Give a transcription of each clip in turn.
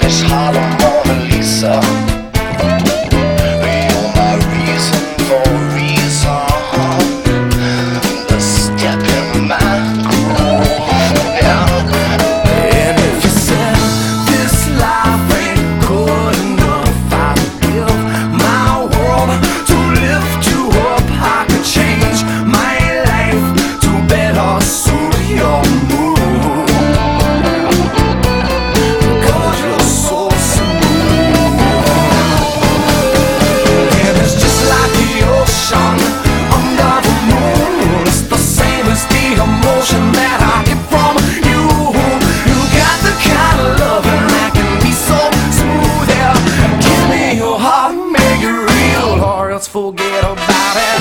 Spanish Harlem Mona Lisa. You're my reason for reason. The step in my groove, yeah. And if you said this life ain't good enough, I'd give my world to lift you up. I could change my life to better suit your mood, 'cause you're so smooth. And it's just like the ocean under the moon. It's the same as the emotion that I get from you. You got the kind of loving that can be so smooth. Yeah, give me your heart and make it real, or else forget about it.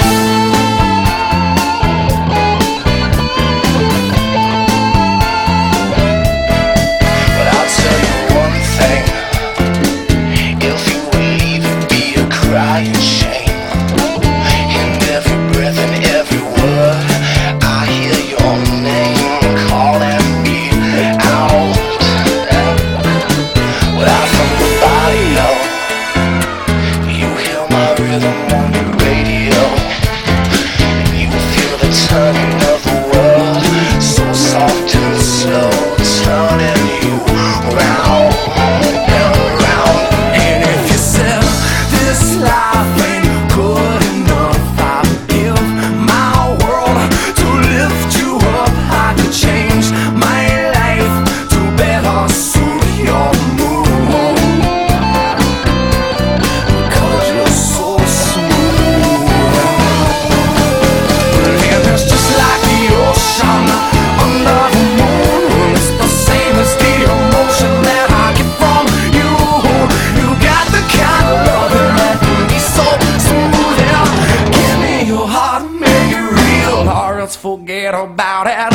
But I'll tell you one thing, if you would leave it be a crying shame. In every breath and every word, I hear your name calling me out. Without from the body, you hear my rhythm on the radio. You feel the turning of the world, so soft and slow, turning you round and round. And if you said this life ain't good enough, I'd give my world to lift you up. I could change my life to better suit your mood, 'cause you're so smooth. And it's just like the ocean under the moon. It's the same as the emotion that I get from you. You got the kind of loving that can be so smooth. Yeah, give me your heart and make it real, or else forget about it.